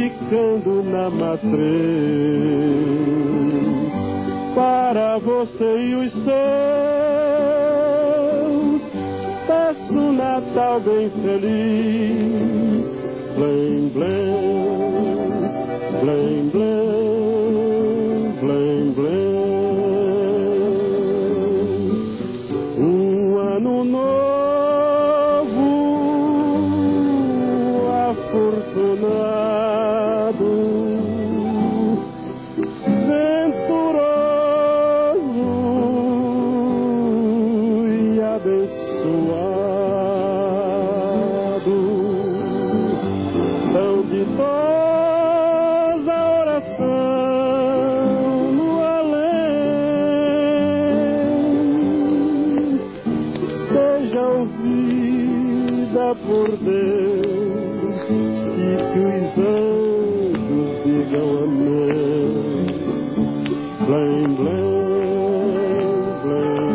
repicando na matriz. Para você e os seus, peço um Natal bem feliz. Blém, blém, blém, blém, blém, blém. Um ano novo, afortunado, venturoso e abençoado. Tão ditosa oração no além, seja ouvida por Deus e que os anjos digam amém. Blém, blém, blém,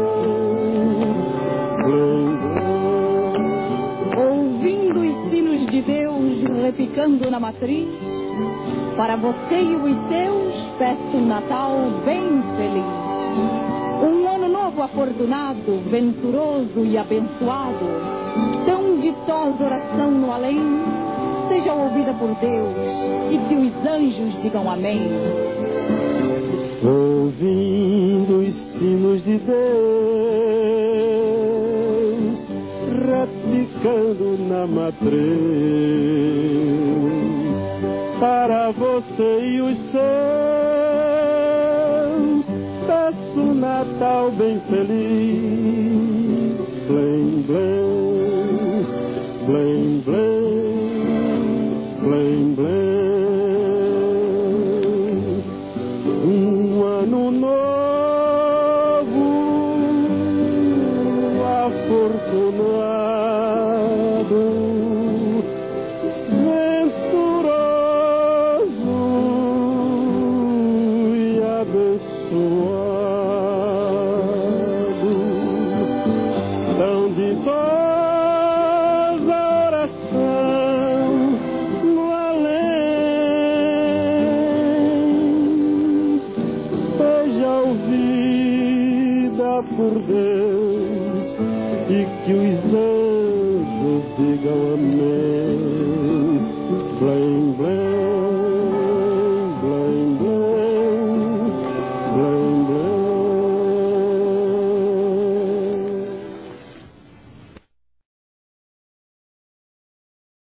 blém, blém, blém. Ouvindo os sinos de Deus repicando na matriz, para você e os seus, peço um Natal bem feliz. Um ano novo afortunado, venturoso e abençoado. Tão ditosa oração no além, seja ouvida por Deus e que os anjos digam amém. Ouvindo os sinos de Deus repicando na matriz, para você e os seus, peço um Natal bem feliz. Blém, blém, blém, blém, blém, blém.